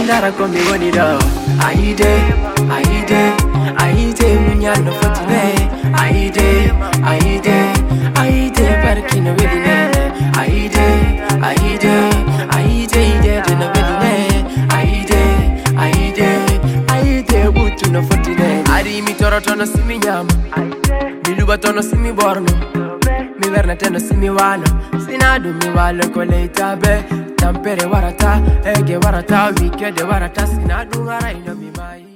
Ndara komi woni do. Aide, munyano fotine. Aide, barkino wedine. Aide, no wedine. Aide, butu no fotine. Ari mi toro tono simi nyama. Biluba tono simi borno. Mi vernete no simi wano. Sinadu mi walo kole itabe. Tampere warata, ege warata, wikede warata. Sinadu hara ino mi mai.